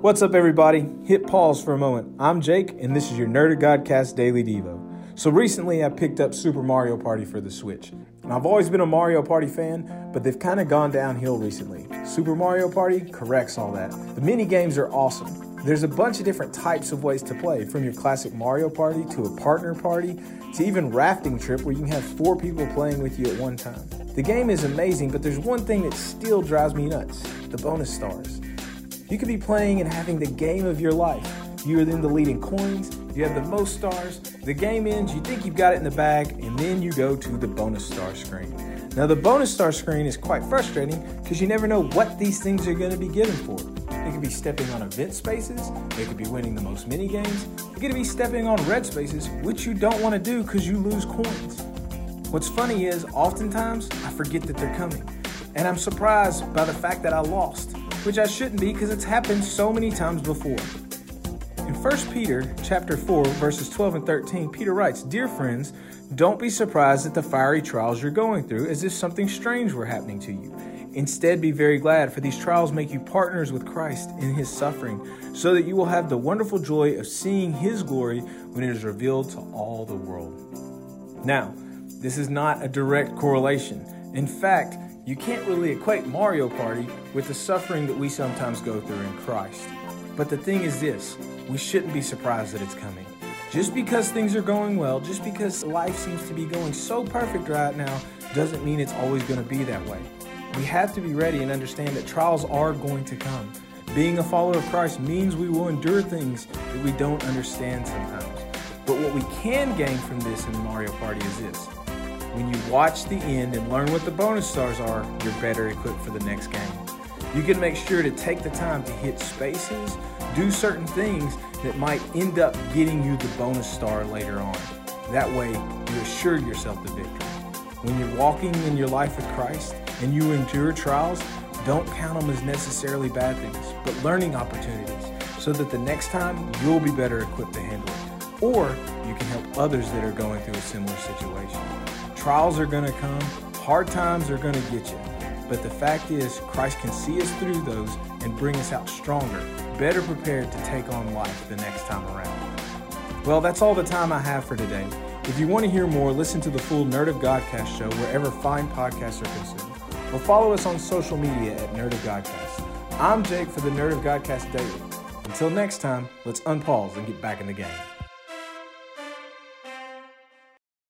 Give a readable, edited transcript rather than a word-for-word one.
What's up, everybody? Hit pause for a moment. I'm Jake, and this is your Nerd of Godcast Daily Devo. So recently, I picked up Super Mario Party for the Switch. And I've always been a Mario Party fan, but they've kind of gone downhill recently. Super Mario Party corrects all that. The mini games are awesome. There's a bunch of different types of ways to play, from your classic Mario Party to a partner party to even rafting trip where you can have 4 people playing with you at one time. The game is amazing, but there's one thing that still drives me nuts: the bonus stars. You could be playing and having the game of your life. You are then deleting coins, you have the most stars, the game ends, you think you've got it in the bag, and then you go to the bonus star screen. Now the bonus star screen is quite frustrating because you never know what these things are going to be given for. It could be stepping on event spaces, it could be winning the most mini games, it could be stepping on red spaces, which you don't want to do because you lose coins. What's funny is, oftentimes, I forget that they're coming, and I'm surprised by the fact that I lost, which I shouldn't be because it's happened so many times before. In 1 Peter chapter 4, verses 12 and 13, Peter writes, "Dear friends, don't be surprised at the fiery trials you're going through as if something strange were happening to you. Instead, be very glad, for these trials make you partners with Christ in his suffering, so that you will have the wonderful joy of seeing his glory when it is revealed to all the world." Now, this is not a direct correlation. In fact, you can't really equate Mario Party with the suffering that we sometimes go through in Christ. But the thing is this: we shouldn't be surprised that it's coming. Just because things are going well, just because life seems to be going so perfect right now, doesn't mean it's always going to be that way. We have to be ready and understand that trials are going to come. Being a follower of Christ means we will endure things that we don't understand sometimes. But what we can gain from this in Mario Party is this: when you watch the end and learn what the bonus stars are, you're better equipped for the next game. You can make sure to take the time to hit spaces, do certain things that might end up getting you the bonus star later on. That way, you assure yourself the victory. When you're walking in your life with Christ and you endure trials, don't count them as necessarily bad things, but learning opportunities, so that the next time you'll be better equipped to handle it. Or you can help others that are going through a similar situation. Trials are going to come, hard times are going to get you. But the fact is, Christ can see us through those and bring us out stronger, better prepared to take on life the next time around. Well, that's all the time I have for today. If you want to hear more, listen to the full Nerd of Godcast show wherever fine podcasts are consumed. Or follow us on social media at Nerd of Godcast. I'm Jake for the Nerd of Godcast Daily. Until next time, let's unpause and get back in the game.